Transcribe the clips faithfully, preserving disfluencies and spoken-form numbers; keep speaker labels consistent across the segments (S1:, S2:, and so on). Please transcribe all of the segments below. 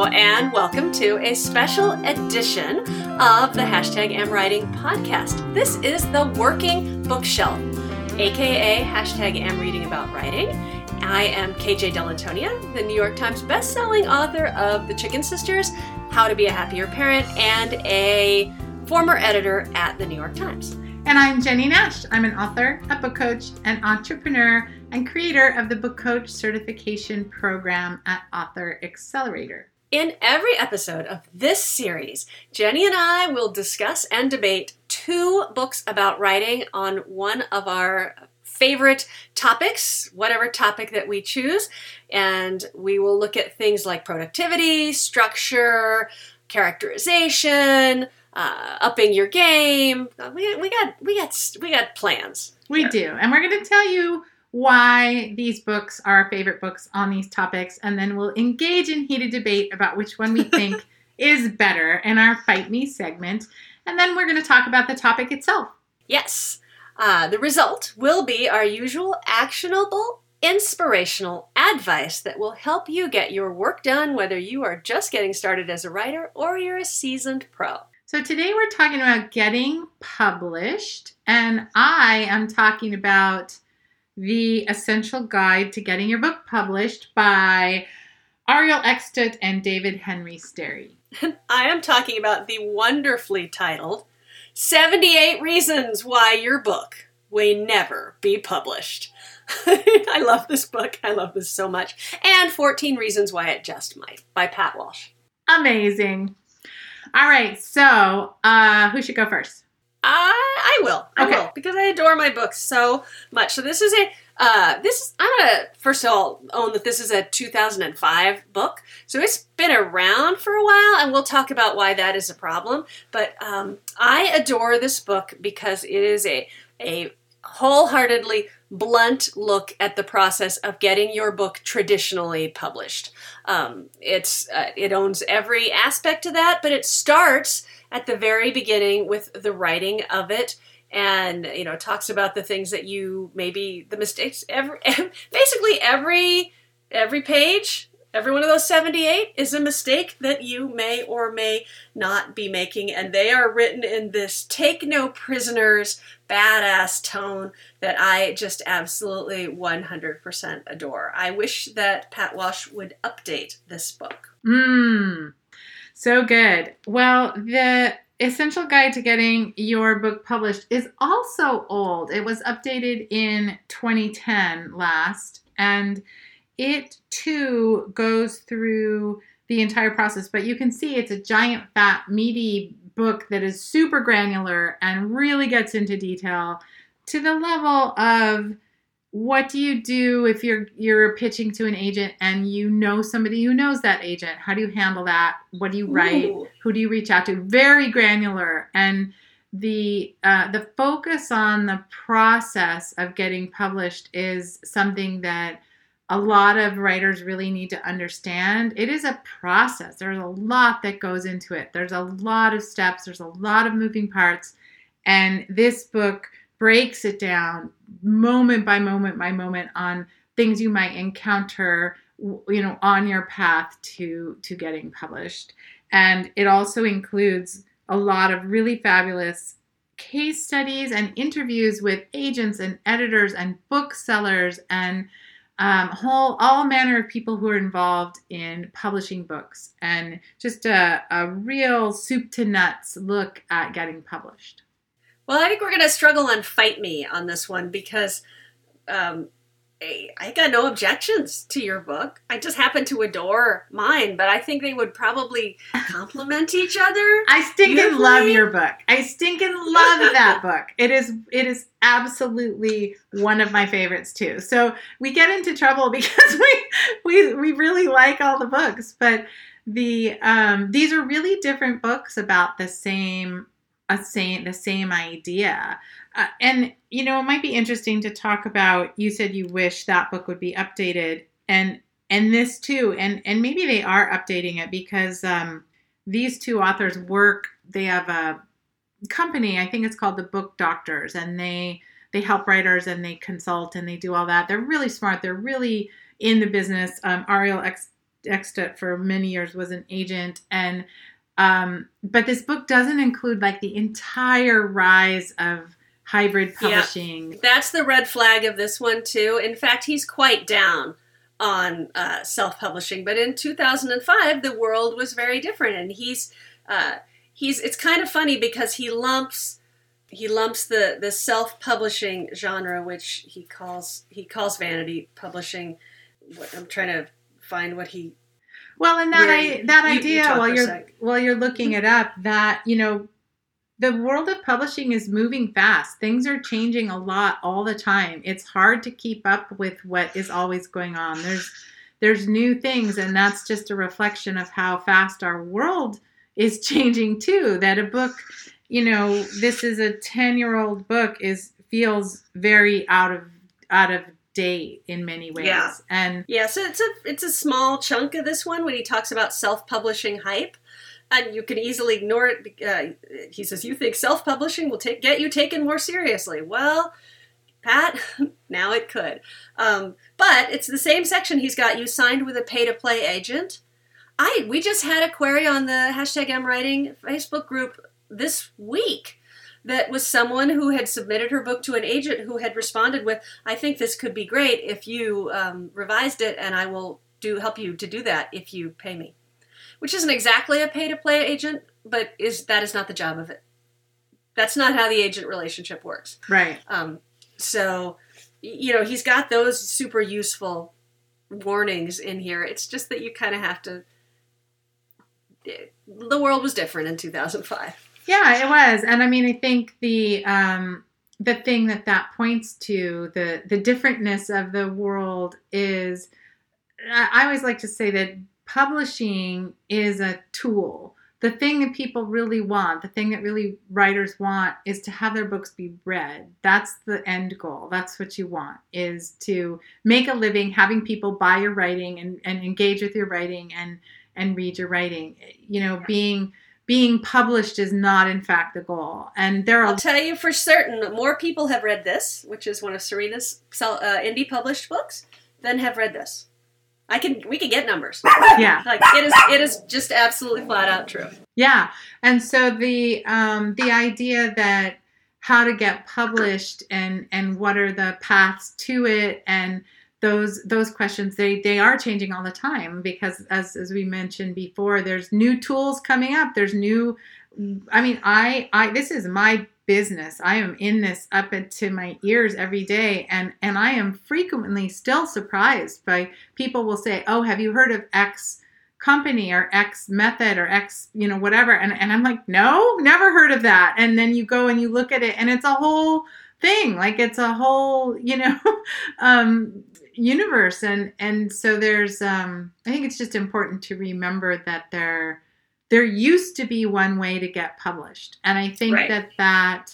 S1: and welcome to a special edition of the Hashtag Am Writing podcast. This is the Working Bookshelf, aka Hashtag Am Reading About Writing. I am K J Dell'Antonia, the New York Times bestselling author of The Chicken Sisters, How to Be a Happier Parent, and a former editor at the New York Times.
S2: And I'm Jenny Nash. I'm an author, a book coach, an entrepreneur, and creator of the Book Coach Certification Program at Author Accelerator.
S1: In every episode of this series, Jenny and I will discuss and debate two books about writing on one of our favorite topics, whatever topic that we choose. And we will look at things like productivity, structure, characterization, uh, upping your game. We, we got we got we got plans.
S2: We
S1: here.
S2: do, and we're going to tell you why these books are our favorite books on these topics, and then we'll engage in heated debate about which one we think is better in our Fight Me segment, and then we're going to talk about the topic itself.
S1: Yes. Uh, the result will be our usual actionable, inspirational advice that will help you get your work done, whether you are just getting started as a writer or you're a seasoned pro.
S2: So today we're talking about getting published, and I am talking about The Essential Guide to Getting Your Book Published by Ariel Eckstedt and David Henry Sterry.
S1: I am talking about the wonderfully titled seventy-eight Reasons Why Your Book May Never Be Published. I love this book. I love this so much. And fourteen Reasons Why It Just Might by Pat Walsh.
S2: Amazing. All right, so uh, who should go first?
S1: I I will. I
S2: Okay.
S1: will, because I adore my books so much. So this is a, uh, this is, I'm going to, first of all, own that this is a two thousand five book. So it's been around for a while, and we'll talk about why that is a problem. But um, I adore this book because it is a, a wholeheartedly blunt look at the process of getting your book traditionally published. Um, it's uh, it owns every aspect of that, but it starts at the very beginning with the writing of it, and you know talks about the things that you maybe the mistakes. Every basically every every page. Every one of those seventy-eight is a mistake that you may or may not be making, and they are written in this take no prisoners, badass tone that I just absolutely one hundred percent adore. I wish that Pat Walsh would update this book.
S2: Mmm, so good. Well, the Essential Guide to Getting Your Book Published is also old. It was updated in twenty ten last, and it, too, goes through the entire process, but you can see it's a giant, fat, meaty book that is super granular and really gets into detail to the level of what do you do if you're you're pitching to an agent and you know somebody who knows that agent? How do you handle that? What do you write?
S1: Ooh.
S2: Who do you reach out to? Very granular. And the uh, the focus on the process of getting published is something that a lot of writers really need to understand. It is a process. There's a lot that goes into it. There's a lot of steps. There's a lot of moving parts. And this book breaks it down moment by moment by moment on things you might encounter, you know, on your path to, to getting published. And it also includes a lot of really fabulous case studies and interviews with agents and editors and booksellers and Um, whole all manner of people who are involved in publishing books, and just a, a real soup to nuts look at getting published.
S1: Well, I think we're going to struggle on Fight Me on this one because um, I, I got no objections to your book. I just happen to adore mine, but I think they would probably complement each other.
S2: I stinking
S1: beautifully.
S2: love your book. I stinking love that book. It is it is absolutely one of my favorites too. So we get into trouble because we we we really like all the books, but the um, these are really different books about the same a same the same idea. Uh, and, you know, it might be interesting to talk about, you said you wish that book would be updated, and and this too, and, and maybe they are updating it because um, these two authors work, they have a company, I think it's called the Book Doctors, and they they help writers and they consult and they do all that. They're really smart. They're really in the business. Um, Ariel Eckstedt for many years was an agent, and um, but this book doesn't include like the entire rise of hybrid publishing.
S1: Yeah, that's the red flag of this one too. In fact, he's quite down on uh, self-publishing, but in two thousand five, the world was very different, and he's uh, he's. It's kind of funny because he lumps he lumps the the self-publishing genre, which he calls he calls vanity publishing. What, I'm trying to find what he.
S2: Well, and that I, that
S1: you,
S2: idea
S1: you
S2: while you're while you're looking it up, that you know, the world of publishing is moving fast. Things are changing a lot all the time. It's hard to keep up with what is always going on. There's there's new things, and that's just a reflection of how fast our world is changing too. That a book, you know, this is a ten-year-old book is feels very out of out of date in many ways.
S1: Yeah.
S2: And
S1: yeah, so it's a it's a small chunk of this one when he talks about self-publishing hype. And you can easily ignore it. Uh, he says, you think self-publishing will take, get you taken more seriously. Well, Pat, now it could. Um, but it's the same section. He's got you signed with a pay-to-play agent. I We just had a query on the hashtag M Writing Facebook group this week that was someone who had submitted her book to an agent who had responded with, I think this could be great if you um, revised it, and I will do help you to do that if you pay me. Which isn't exactly a pay-to-play agent, but is that is not the job of it. That's not how the agent relationship works.
S2: Right.
S1: Um, so, you know, he's got those super useful warnings in here. It's just that you kind of have to... The world was different in two thousand five.
S2: Yeah, it was. And I mean, I think the um, the thing that that points to, the, the differentness of the world is... I always like to say that publishing is a tool. The thing that people really want, the thing that really writers want, is to have their books be read. That's the end goal. That's what you want, is to make a living having people buy your writing and, and engage with your writing and, and read your writing. You know, being being published is not, in fact, the goal. And there are...
S1: I'll tell you for certain, more people have read this, which is one of Serena's uh, indie published books, than have read this. I can, we can get numbers.
S2: Yeah.
S1: Like it is, it is just absolutely flat out true.
S2: Yeah. And so the, um, the idea that how to get published and, and what are the paths to it, and those, those questions, they, they are changing all the time because as, as we mentioned before, there's new tools coming up. There's new, I mean, I, I, this is my business. I am in this up into my ears every day. And, and I am frequently still surprised by people will say, oh, have you heard of X company or X method or X, you know, whatever. And, and I'm like, no, never heard of that. And then you go and you look at it and it's a whole thing. Like it's a whole, you know, um, universe. And, and so there's, um, I think it's just important to remember that there There used to be one way to get published. And I think
S1: right.
S2: that that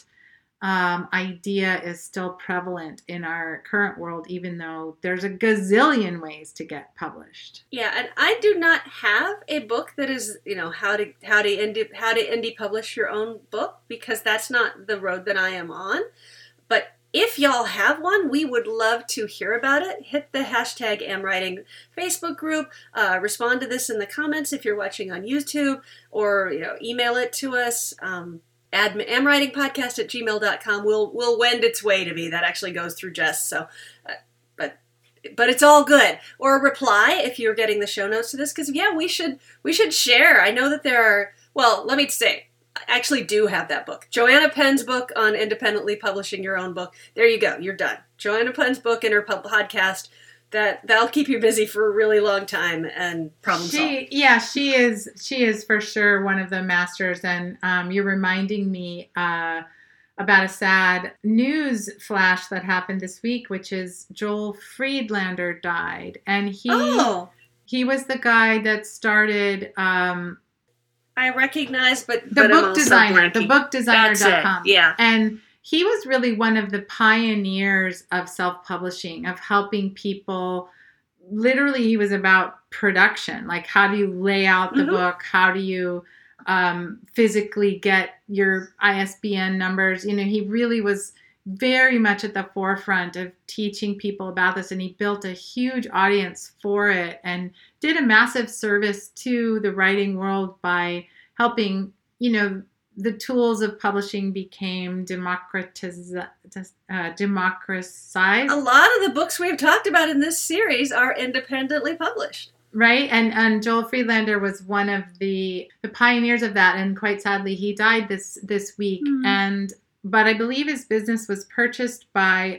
S2: um, idea is still prevalent in our current world, even though there's a gazillion ways to get published.
S1: Yeah, and I do not have a book that is, you know, how to how to indie how to indie publish your own book, because that's not the road that I am on. But if y'all have one, we would love to hear about it. Hit the hashtag MWriting Facebook group. Uh, respond to this in the comments if you're watching on YouTube, or you know, email it to us. Um, add mwritingpodcast at gmail dot com. We'll we'll wend its way to me. That actually goes through Jess. So, uh, but but it's all good. Or reply if you're getting the show notes to this, because yeah, we should we should share. I know that there are. Well, let me say. I actually do have that book. Joanna Penn's book on independently publishing your own book. There you go. You're done. Joanna Penn's book and her pub- podcast. That that'll keep you busy for a really long time and problem
S2: she,
S1: solve.
S2: Yeah, she is. She is for sure one of the masters. And um, you're reminding me uh, about a sad news flash that happened this week, which is Joel Friedlander died, and he
S1: oh.
S2: he was the guy that started. Um,
S1: I recognize, but
S2: the
S1: but
S2: book designer, the book designer dot com.
S1: Yeah.
S2: And he was really one of the pioneers of self-publishing, of helping people. Literally, he was about production. Like, how do you lay out the
S1: mm-hmm.
S2: book? How do you um, physically get your I S B N numbers? You know, he really was, very much at the forefront of teaching people about this, and he built a huge audience for it and did a massive service to the writing world by helping, you know, the tools of publishing became democratized. Uh, democratized.
S1: A lot of the books we've talked about in this series are independently published.
S2: Right, and and Joel Friedlander was one of the the pioneers of that, and quite sadly, he died this this week. Mm-hmm. And but I believe his business was purchased by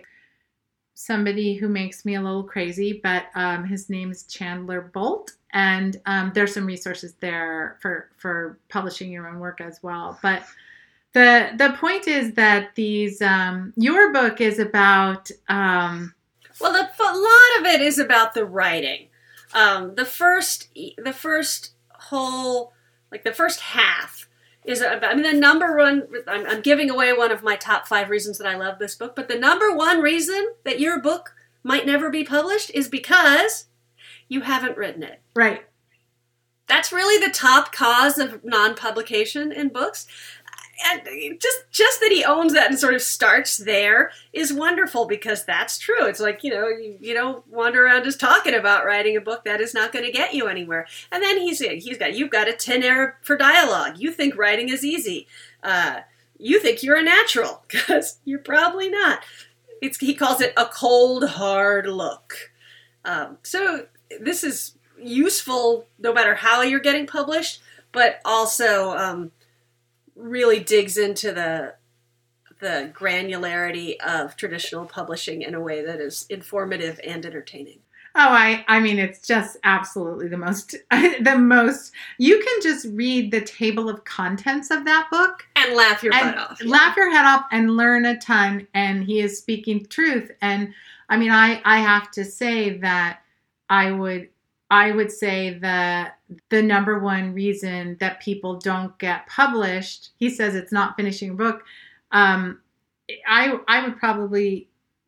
S2: somebody who makes me a little crazy, but um, his name is Chandler Bolt, and um, there's some resources there for for publishing your own work as well. But the the point is that these um, your book is about um,
S1: well, the, a lot of it is about the writing. Um, the first, the first whole, like the first half is about, I mean, the number one, I'm, I'm giving away one of my top five reasons that I love this book, but the number one reason that your book might never be published is because you haven't written it.
S2: Right.
S1: That's really the top cause of non-publication in books. And just just that he owns that and sort of starts there is wonderful, because that's true. It's like, you know, you, you don't wander around just talking about writing a book. That is not going to get you anywhere. And then he's he's got you've got a tin air for dialogue. You think writing is easy. Uh, you think you're a natural, because you're probably not. It's he calls it a cold, hard look. Um, so this is useful no matter how you're getting published, but also Um, really digs into the the granularity of traditional publishing in a way that is informative and entertaining.
S2: Oh, I I mean, it's just absolutely the most, the most, you can just read the table of contents of that book.
S1: And laugh your butt off.
S2: Yeah. Laugh your head off and learn a ton, and he is speaking truth. And I mean, I, I have to say that I would, I would say that the number one reason that people don't get published, he says it's not finishing a book. Um, I I would probably,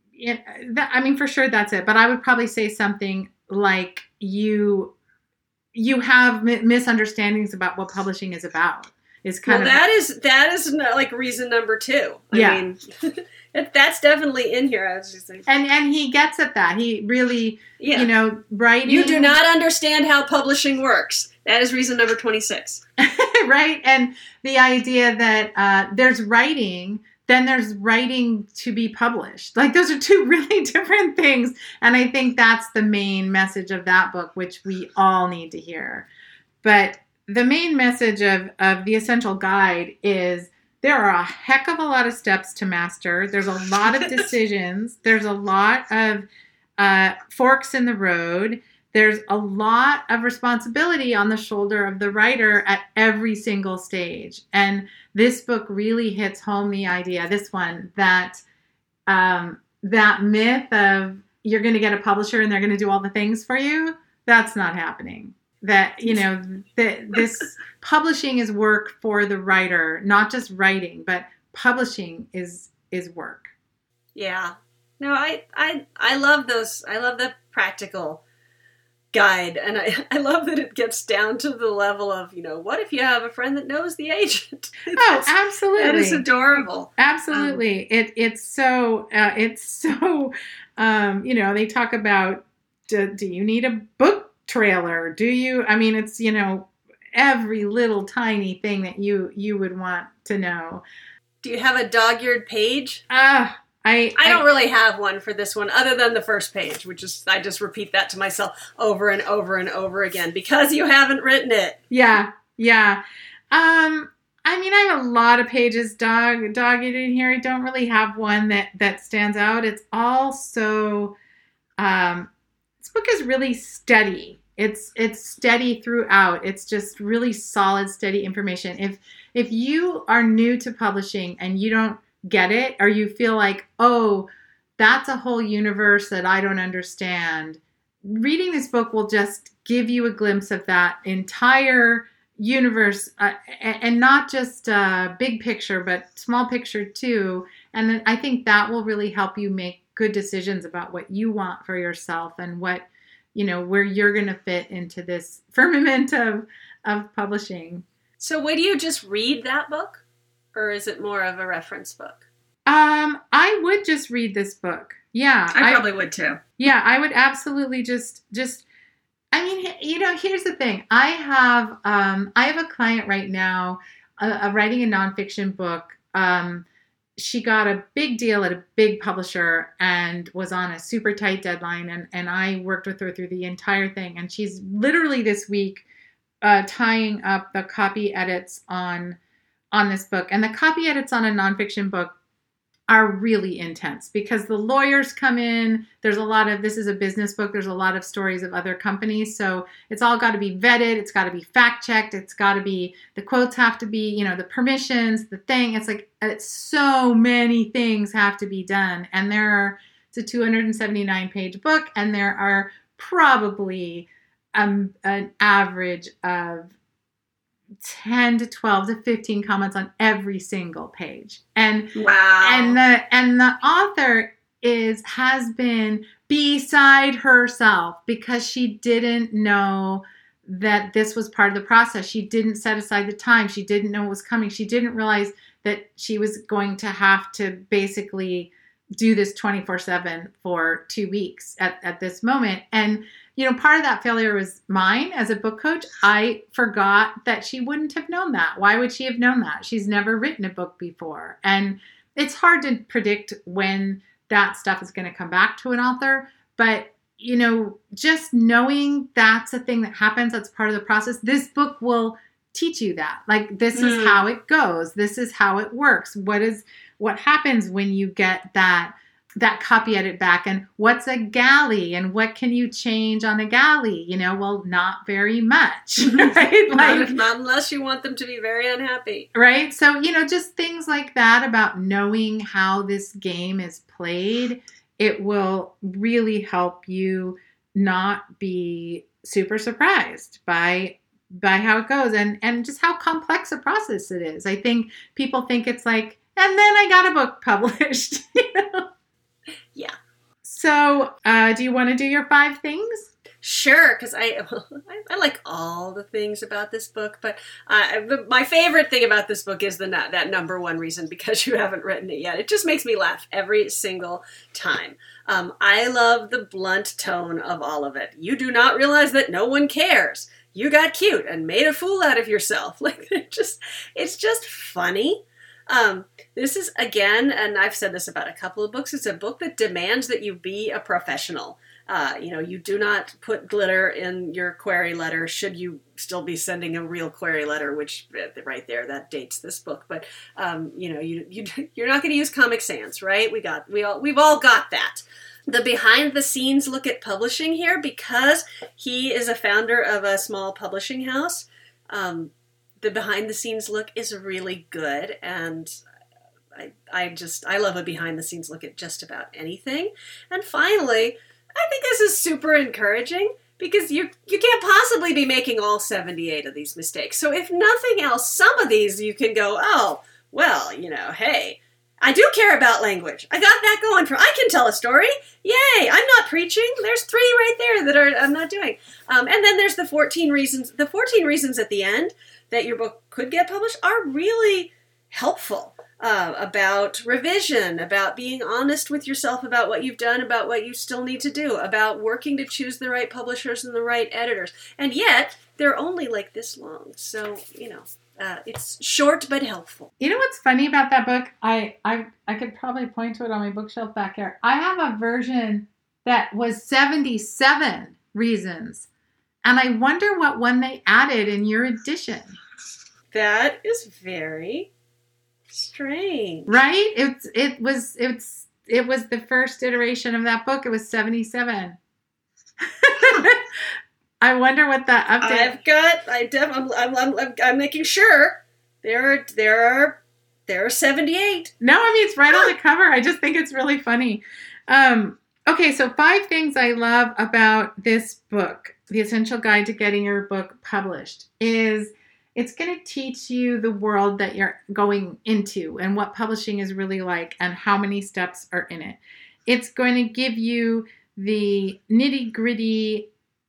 S2: I mean, for sure that's it. But I would probably say something like you you have misunderstandings about what publishing is about. Is kind
S1: well,
S2: of
S1: that is that is like reason number two. I
S2: yeah.
S1: mean, that's definitely in here. I was just saying.
S2: And and he gets at that. He really,
S1: yeah.
S2: you know, writing.
S1: You do not understand how publishing works. That is reason number twenty-six.
S2: Right? And the idea that uh, there's writing, then there's writing to be published. Like, those are two really different things. And I think that's the main message of that book, which we all need to hear. But the main message of, of The Essential Guide is there are a heck of a lot of steps to master. There's a lot of decisions. There's a lot of uh, forks in the road. There's a lot of responsibility on the shoulder of the writer at every single stage. And this book really hits home the idea, this one, that um, that myth of you're going to get a publisher and they're going to do all the things for you, that's not happening. That, you know, that this publishing is work for the writer, not just writing, but publishing is is work.
S1: Yeah. No, I I I love those. I love the practical guide, and I, I love that it gets down to the level of, you know, what if you have a friend that knows the agent?
S2: Oh, absolutely.
S1: That is adorable.
S2: Absolutely. Um, it it's so uh, it's so um, you know, they talk about do, do you need a book trailer? Do you? I mean, it's, you know, every little tiny thing that you you would want to know.
S1: Do you have a dog-eared page?
S2: Ah. Uh, I,
S1: I don't really have one for this one other than the first page, which is, I just repeat that to myself over and over and over again because you haven't written it.
S2: Yeah, yeah. Um, I mean, I have a lot of pages dog dog in here. I don't really have one that, that stands out. It's all so, um, this book is really steady. It's it's steady throughout. It's just really solid, steady information. If if you are new to publishing and you don't get it, or you feel like, oh, that's a whole universe that I don't understand, reading this book will just give you a glimpse of that entire universe, uh, and not just uh, big picture, but small picture too. And then I think that will really help you make good decisions about what you want for yourself and what, you know, where you're going to fit into this firmament of of publishing.
S1: So would you just read that book? Or is it more of a reference book?
S2: Um, I would just read this book. Yeah.
S1: I probably I, would too.
S2: Yeah, I would absolutely just, just, I mean, you know, here's the thing. I have, um, I have a client right now, uh, uh, writing a nonfiction book. Um, she got a big deal at a big publisher and was on a super tight deadline. And, and I worked with her through the entire thing. And she's literally this week, uh, tying up the copy edits on, on this book. And the copy edits on a nonfiction book are really intense because the lawyers come in. There's a lot of, this is a business book. There's a lot of stories of other companies. So it's all got to be vetted. It's got to be fact checked. It's got to be, the quotes have to be, you know, the permissions, the thing. It's like, it's so many things have to be done. And there are, it's a two hundred seventy-nine page book. And there are probably um, an average of ten to twelve to fifteen comments on every single page. And
S1: wow.
S2: And the and the author is has been beside herself because she didn't know that this was part of the process. She didn't set aside the time. She didn't know what was coming. She didn't realize that she was going to have to basically do this twenty-four seven for two weeks at, at this moment. And you know, part of that failure was mine as a book coach. I forgot that she wouldn't have known that. Why would she have known that? She's never written a book before. And it's hard to predict when that stuff is going to come back to an author. But, you know, just knowing that's a thing that happens, that's part of the process. This book will teach you that. Like, this mm. is how it goes. This is how it works. What is, what happens when you get that that copy edit back, and what's a galley and what can you change on a galley? You know, well, not very much, right?
S1: Like, not unless you want them to be very unhappy.
S2: Right. So, you know, just things like that about knowing how this game is played, it will really help you not be super surprised by by how it goes and, and just how complex a process it is. I think people think it's like, and then I got a book published, you know?
S1: Yeah.
S2: So, uh, do you want to do your five things?
S1: Sure, because I, I I like all the things about this book, but uh, the, my favorite thing about this book is the that number one reason, because you haven't written it yet. It just makes me laugh every single time. Um, I love the blunt tone of all of it. You do not realize that no one cares. You got cute and made a fool out of yourself. Like, it just, it's just funny. Um, this is, again, and I've said this about a couple of books, it's a book that demands that you be a professional. Uh, you know, you do not put glitter in your query letter, should you still be sending a real query letter, which right there, that dates this book. But, um, you know, you, you, you're not going to use Comic Sans, right? We got, we all, we've all got that. The behind the scenes look at publishing here, because he is a founder of a small publishing house. Um, The behind the scenes look is really good, and I I just I love a behind the scenes look at just about anything. And finally, I think this is super encouraging, because you you can't possibly be making all seventy-eight of these mistakes. So if nothing else, some of these you can go, oh, well, you know, hey, I do care about language. I got that going for, I can tell a story. Yay, I'm not preaching. There's three right there that are I'm not doing. Um, and then there's the fourteen reasons, the fourteen reasons at the end that your book could get published are really helpful, uh, about revision, about being honest with yourself about what you've done, about what you still need to do, about working to choose the right publishers and the right editors. And yet, they're only like this long. So, you know, uh, it's short but helpful.
S2: You know what's funny about that book? I, I, I could probably point to it on my bookshelf back here. I have a version that was seventy-seven reasons. And I wonder what one they added in your edition.
S1: That is very strange.
S2: Right? It's it was it's it was the first iteration of that book. It was seventy-seven. I wonder what that update.
S1: I've got. I def, I'm, I'm, I'm, I'm making sure there are there are there are seventy-eight.
S2: No, I mean it's right on the cover. I just think it's really funny. Um, okay, so five things I love about this book. The Essential Guide to Getting Your Book Published is it's going to teach you the world that you're going into and what publishing is really like and how many steps are in it. It's going to give you the nitty-gritty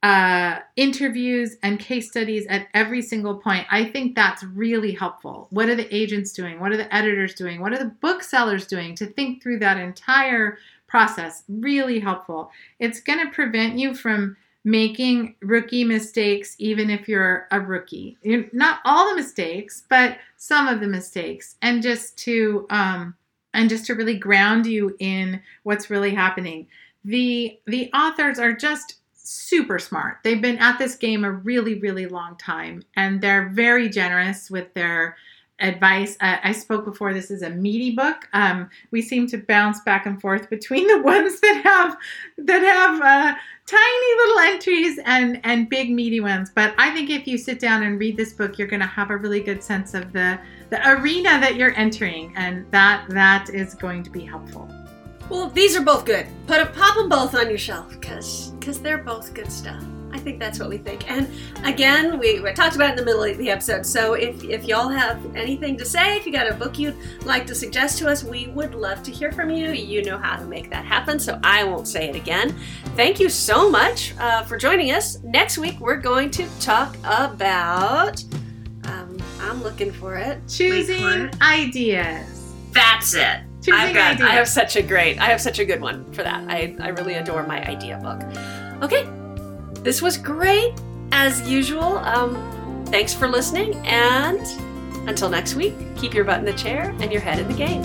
S2: uh, interviews and case studies at every single point. I think that's really helpful. What are the agents doing? What are the editors doing? What are the booksellers doing? To think through that entire process, really helpful. It's going to prevent you from making rookie mistakes, even if you're a rookie. Not all the mistakes, but some of the mistakes, and just to um, and just to really ground you in what's really happening. The the authors are just super smart. They've been at this game a really, really long time, and they're very generous with their advice. Uh, I spoke before, this is a meaty book. Um, we seem to bounce back and forth between the ones that have that have uh, tiny little entries and, and big meaty ones. But I think if you sit down and read this book, you're going to have a really good sense of the, the arena that you're entering, and that that is going to be helpful.
S1: Well, these are both good. Put a, pop them both on your shelf, because because they're both good stuff. I think that's what we think. And again, we, we talked about it in the middle of the episode. So if, if y'all have anything to say, if you got a book you'd like to suggest to us, we would love to hear from you. You know how to make that happen, so I won't say it again. Thank you so much uh, for joining us. Next week, we're going to talk about, um, I'm looking for it.
S2: Choosing
S1: for it.
S2: ideas.
S1: That's it.
S2: Choosing
S1: I've got,
S2: ideas.
S1: I have such a great, I have such a good one for that. I, I really adore my idea book. Okay. This was great, as usual. Um, thanks for listening, and until next week, keep your butt in the chair and your head in the game.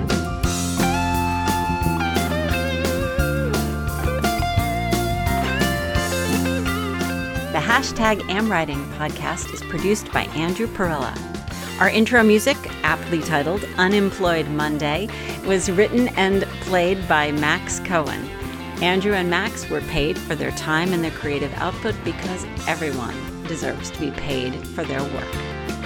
S3: The hashtag AmWriting podcast is produced by Andrew Perella. Our intro music, aptly titled Unemployed Monday, was written and played by Max Cohen. Andrew and Max were paid for their time and their creative output because everyone deserves to be paid for their work.